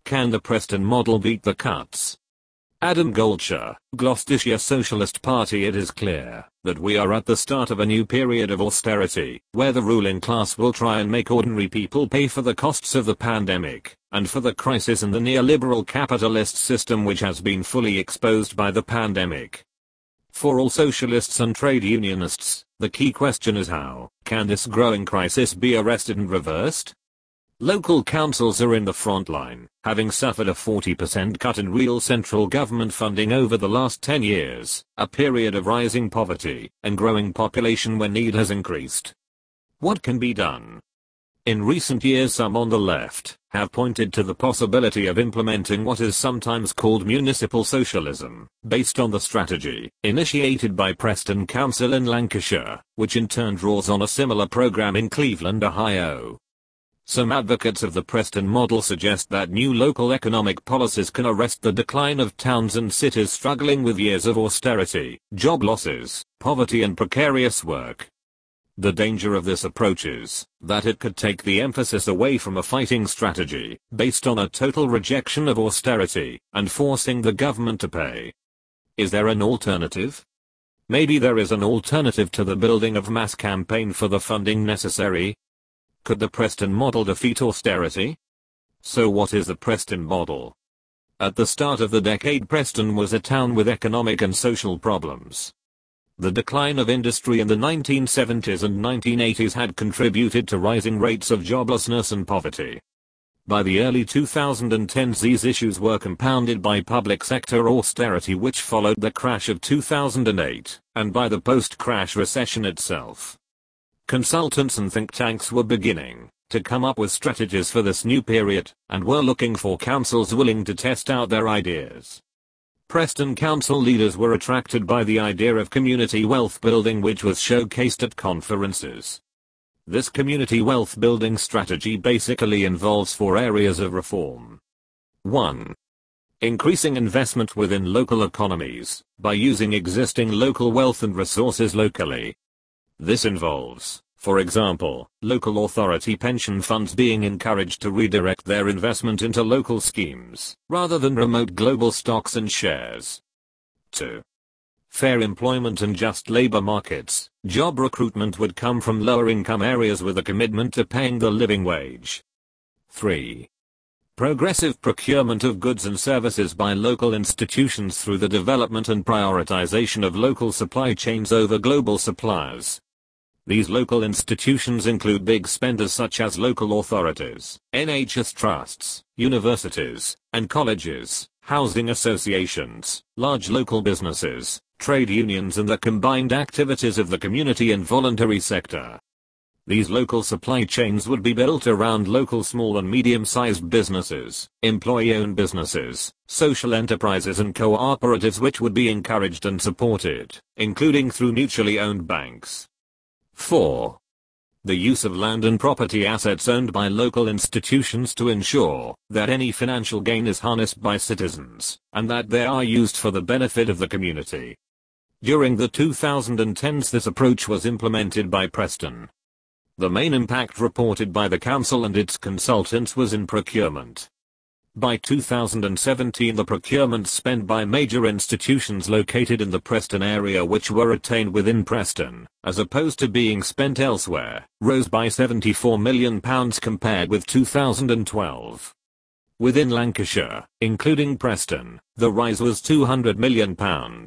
Can the Preston model beat the cuts? Adam Goldsher, Gloucestershire Socialist Party. It is clear that we are at the start of a new period of austerity, where the ruling class will try and make ordinary people pay for the costs of the pandemic, and for the crisis in the neoliberal capitalist system which has been fully exposed by the pandemic. For all socialists and trade unionists, the key question is how can this growing crisis be arrested and reversed? Local councils are in the front line, having suffered a 40% cut in real central government funding over the last 10 years, a period of rising poverty and growing population where need has increased. What can be done? In recent years, some on the left have pointed to the possibility of implementing what is sometimes called municipal socialism, based on the strategy initiated by Preston Council in Lancashire, which in turn draws on a similar program in Cleveland, Ohio. Some advocates of the Preston model suggest that new local economic policies can arrest the decline of towns and cities struggling with years of austerity, job losses, poverty and precarious work. The danger of this approach is that it could take the emphasis away from a fighting strategy, based on a total rejection of austerity, and forcing the government to pay. Is there an alternative? Maybe there is an alternative to the building of mass campaign for the funding necessary. Could the Preston model defeat austerity? So what is the Preston model? At the start of the decade, Preston was a town with economic and social problems. The decline of industry in the 1970s and 1980s had contributed to rising rates of joblessness and poverty. By the early 2010s, these issues were compounded by public sector austerity which followed the crash of 2008, and by the post-crash recession itself. Consultants and think tanks were beginning to come up with strategies for this new period, and were looking for councils willing to test out their ideas. Preston Council leaders were attracted by the idea of community wealth building, which was showcased at conferences. This community wealth building strategy basically involves 4 areas of reform. 1. Increasing investment within local economies by using existing local wealth and resources locally. This involves, for example, local authority pension funds being encouraged to redirect their investment into local schemes, rather than remote global stocks and shares. 2. Fair employment and just labor markets. Job recruitment would come from lower income areas with a commitment to paying the living wage. 3. Progressive procurement of goods and services by local institutions through the development and prioritization of local supply chains over global suppliers. These local institutions include big spenders such as local authorities, NHS trusts, universities, and colleges, housing associations, large local businesses, trade unions and the combined activities of the community and voluntary sector. These local supply chains would be built around local small and medium-sized businesses, employee-owned businesses, social enterprises and cooperatives which would be encouraged and supported, including through mutually owned banks. 4. The use of land and property assets owned by local institutions to ensure that any financial gain is harnessed by citizens, and that they are used for the benefit of the community. During the 2010s, this approach was implemented by Preston. The main impact reported by the council and its consultants was in procurement. By 2017, the procurement spent by major institutions located in the Preston area which were retained within Preston, as opposed to being spent elsewhere, rose by £74 million compared with 2012. Within Lancashire, including Preston, the rise was £200 million.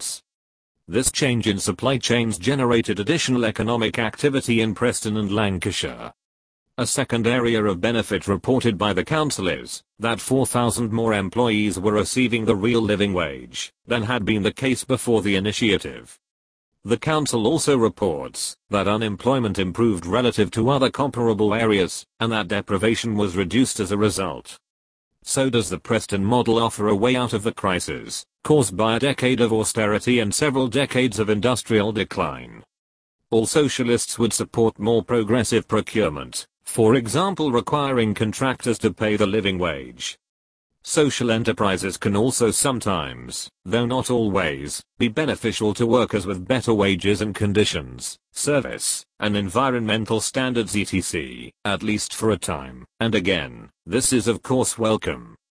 This change in supply chains generated additional economic activity in Preston and Lancashire. A second area of benefit reported by the council is that 4,000 more employees were receiving the real living wage than had been the case before the initiative. The council also reports that unemployment improved relative to other comparable areas, and that deprivation was reduced as a result. So does the Preston model offer a way out of the crisis, caused by a decade of austerity and several decades of industrial decline? All socialists would support more progressive procurement, for example requiring contractors to pay the living wage. Social enterprises can also sometimes, though not always, be beneficial to workers with better wages and conditions, service, and environmental standards etc., at least for a time, and again, this is of course welcome.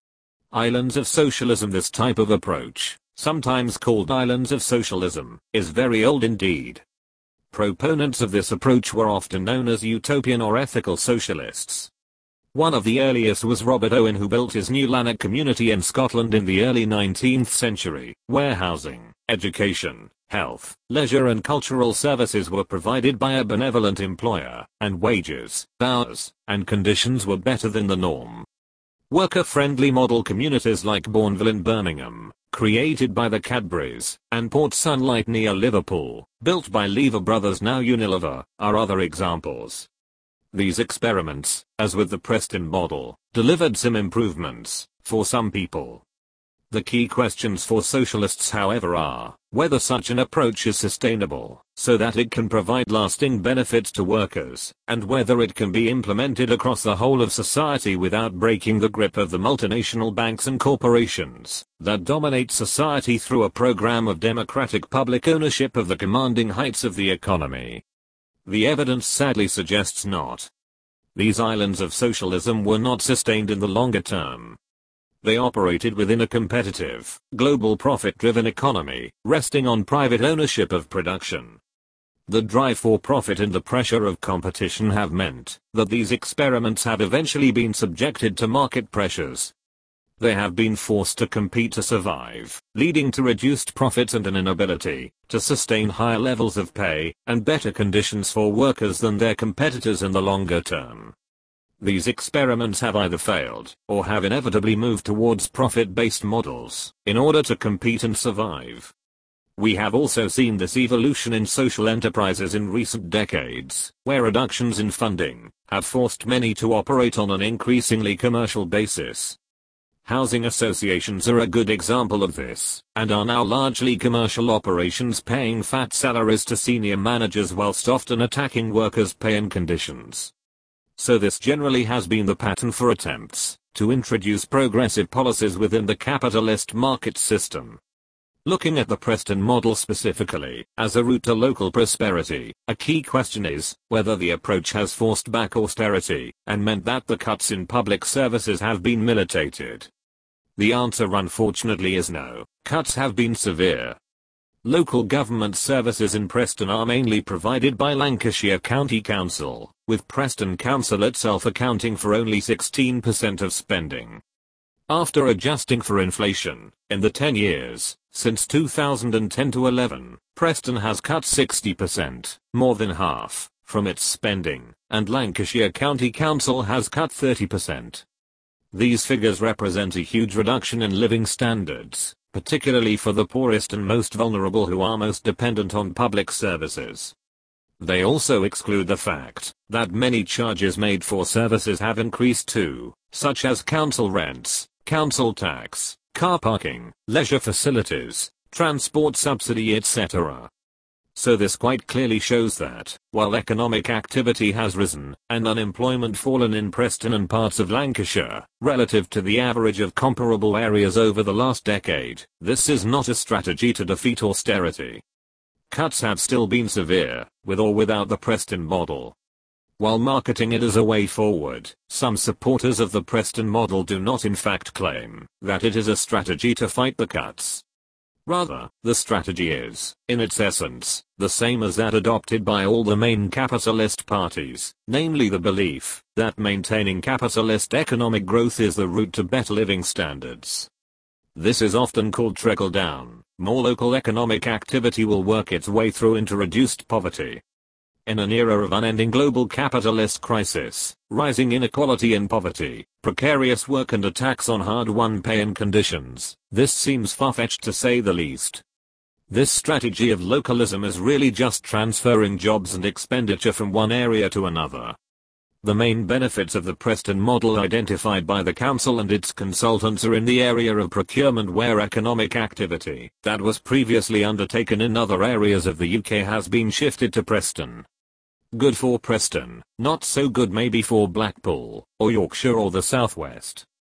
Islands of socialism. This type of approach, sometimes called islands of socialism, is very old indeed. Proponents of this approach were often known as utopian or ethical socialists. One of the earliest was Robert Owen, who built his New Lanark community in Scotland in the early 19th century, where housing, education, health, leisure and cultural services were provided by a benevolent employer, and wages, hours, and conditions were better than the norm. Worker-friendly model communities like Bourneville in Birmingham, created by the Cadburys, and Port Sunlight near Liverpool, built by Lever Brothers now Unilever, are other examples. These experiments, as with the Preston model, delivered some improvements for some people. The key questions for socialists, however, are whether such an approach is sustainable, so that it can provide lasting benefits to workers, and whether it can be implemented across the whole of society without breaking the grip of the multinational banks and corporations that dominate society through a program of democratic public ownership of the commanding heights of the economy. The evidence sadly suggests not. These islands of socialism were not sustained in the longer term. They operated within a competitive, global profit-driven economy, resting on private ownership of production. The drive for profit and the pressure of competition have meant that these experiments have eventually been subjected to market pressures. They have been forced to compete to survive, leading to reduced profits and an inability to sustain higher levels of pay and better conditions for workers than their competitors in the longer term. These experiments have either failed, or have inevitably moved towards profit-based models, in order to compete and survive. We have also seen this evolution in social enterprises in recent decades, where reductions in funding have forced many to operate on an increasingly commercial basis. Housing associations are a good example of this, and are now largely commercial operations paying fat salaries to senior managers whilst often attacking workers' pay and conditions. So this generally has been the pattern for attempts to introduce progressive policies within the capitalist market system. Looking at the Preston model specifically, as a route to local prosperity, a key question is whether the approach has forced back austerity, and meant that the cuts in public services have been militated. The answer unfortunately is no. Cuts have been severe. Local government services in Preston are mainly provided by Lancashire County Council, with Preston Council itself accounting for only 16% of spending. After adjusting for inflation, in the 10 years since 2010 to 11, Preston has cut 60%, more than half, from its spending, and Lancashire County Council has cut 30%. These figures represent a huge reduction in living standards, particularly for the poorest and most vulnerable who are most dependent on public services. They also exclude the fact that many charges made for services have increased too, such as council rents, council tax, car parking, leisure facilities, transport subsidy, etc. So this quite clearly shows that, while economic activity has risen, and unemployment fallen in Preston and parts of Lancashire, relative to the average of comparable areas over the last decade, this is not a strategy to defeat austerity. Cuts have still been severe, with or without the Preston model. While marketing it as a way forward, some supporters of the Preston model do not in fact claim that it is a strategy to fight the cuts. Rather, the strategy is, in its essence, the same as that adopted by all the main capitalist parties, namely the belief that maintaining capitalist economic growth is the route to better living standards. This is often called trickle-down. More local economic activity will work its way through into reduced poverty. In an era of unending global capitalist crisis, rising inequality and poverty, precarious work and attacks on hard-won pay and conditions, this seems far-fetched to say the least. This strategy of localism is really just transferring jobs and expenditure from one area to another. The main benefits of the Preston model identified by the council and its consultants are in the area of procurement, where economic activity that was previously undertaken in other areas of the UK has been shifted to Preston. Good for Preston, not so good maybe for Blackpool, or Yorkshire or the Southwest.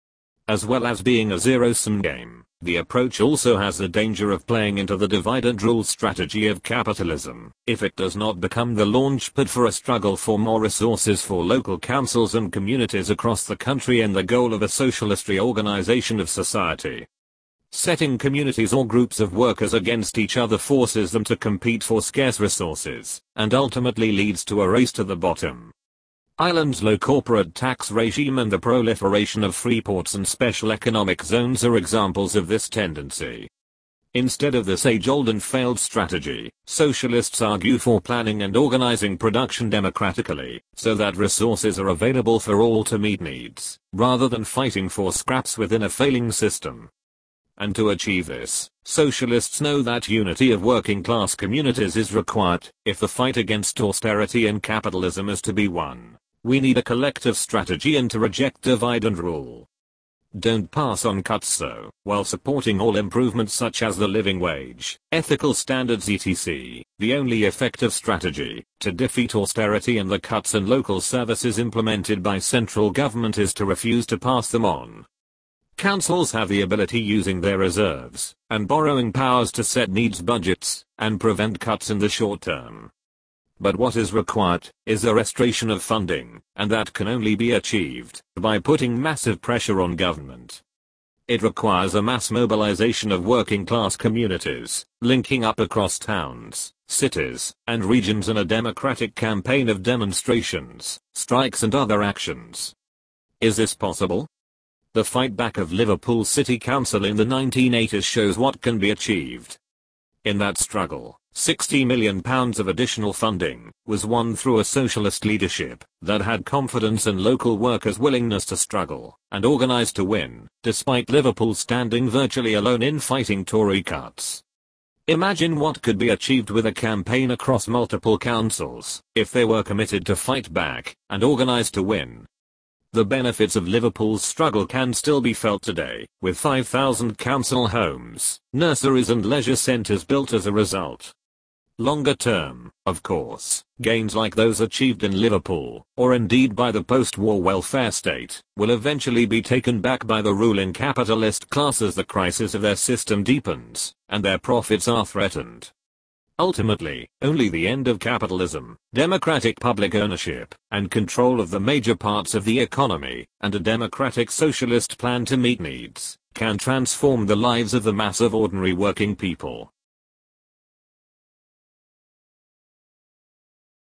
As well as being a zero-sum game, the approach also has the danger of playing into the divide-and-rule strategy of capitalism, if it does not become the launchpad for a struggle for more resources for local councils and communities across the country and the goal of a socialist reorganization of society. Setting communities or groups of workers against each other forces them to compete for scarce resources, and ultimately leads to a race to the bottom. Ireland's low corporate tax regime and the proliferation of free ports and special economic zones are examples of this tendency. Instead of this age-old and failed strategy, socialists argue for planning and organizing production democratically, so that resources are available for all to meet needs, rather than fighting for scraps within a failing system. And to achieve this, socialists know that unity of working-class communities is required, if the fight against austerity and capitalism is to be won. We need a collective strategy and to reject divide and rule. Don't pass on cuts though, while supporting all improvements such as the living wage, ethical standards etc. The only effective strategy to defeat austerity and the cuts in local services implemented by central government is to refuse to pass them on. Councils have the ability using their reserves and borrowing powers to set needs budgets and prevent cuts in the short term. But what is required is a restoration of funding, and that can only be achieved by putting massive pressure on government. It requires a mass mobilization of working class communities, linking up across towns, cities, and regions in a democratic campaign of demonstrations, strikes and other actions. Is this possible? The fight back of Liverpool City Council in the 1980s shows what can be achieved. In that struggle, £60 million of additional funding was won through a socialist leadership that had confidence in local workers' willingness to struggle and organize to win, despite Liverpool standing virtually alone in fighting Tory cuts. Imagine what could be achieved with a campaign across multiple councils, if they were committed to fight back and organize to win. The benefits of Liverpool's struggle can still be felt today, with 5,000 council homes, nurseries and leisure centres built as a result. Longer term, of course, gains like those achieved in Liverpool, or indeed by the post-war welfare state, will eventually be taken back by the ruling capitalist class as the crisis of their system deepens, and their profits are threatened. Ultimately, only the end of capitalism, democratic public ownership, and control of the major parts of the economy, and a democratic socialist plan to meet needs, can transform the lives of the mass of ordinary working people.